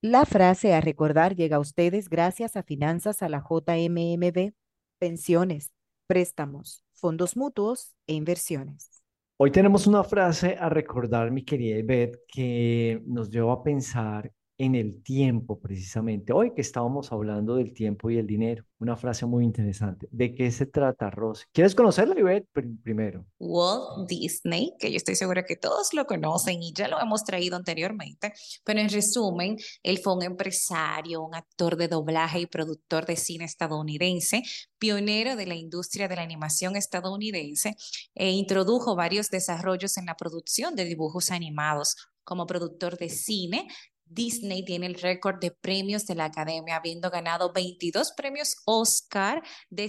La frase a recordar llega a ustedes gracias a Finanzas a la JMMB, pensiones, préstamos, fondos mutuos e inversiones. Hoy tenemos una frase a recordar, mi querida Ivette, que nos lleva a pensar en el tiempo precisamente. Hoy que estábamos hablando del tiempo y el dinero, una frase muy interesante. ¿De qué se trata, Rosy? ¿Quieres conocerla, Ivette, primero? Walt Disney, que yo estoy segura que todos lo conocen y ya lo hemos traído anteriormente, pero en resumen, él fue un empresario, un actor de doblaje y productor de cine estadounidense, pionero de la industria de la animación estadounidense e introdujo varios desarrollos en la producción de dibujos animados. Como productor de cine, Disney tiene el récord de premios de la Academia, habiendo ganado 22 premios Oscar de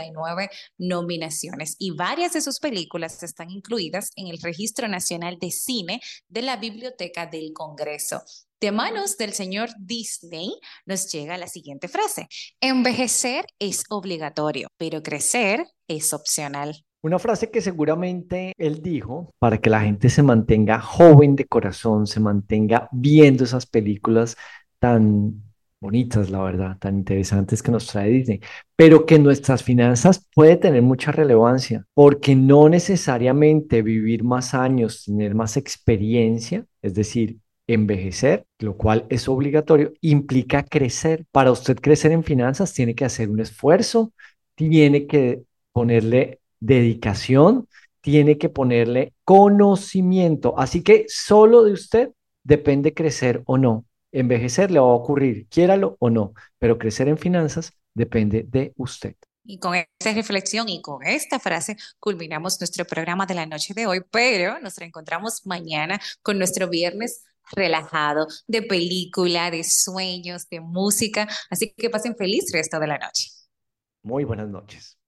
59 nominaciones y varias de sus películas están incluidas en el Registro Nacional de Cine de la Biblioteca del Congreso. De manos del señor Disney nos llega la siguiente frase: envejecer es obligatorio, pero crecer es opcional. Una frase que seguramente él dijo para que la gente se mantenga joven de corazón, se mantenga viendo esas películas tan bonitas, la verdad, tan interesantes que nos trae Disney, pero que en nuestras finanzas puede tener mucha relevancia, porque no necesariamente vivir más años, tener más experiencia, es decir, envejecer, lo cual es obligatorio, implica crecer. Para usted crecer en finanzas, tiene que hacer un esfuerzo, tiene que ponerle dedicación, tiene que ponerle conocimiento. Así que solo de usted depende crecer o no. Envejecer le va a ocurrir, quiéralo o no, pero crecer en finanzas depende de usted. Y con esta reflexión y con esta frase culminamos nuestro programa de la noche de hoy, pero nos reencontramos mañana con nuestro viernes relajado de película, de sueños, de música. Así que pasen feliz resto de la noche. Muy buenas noches.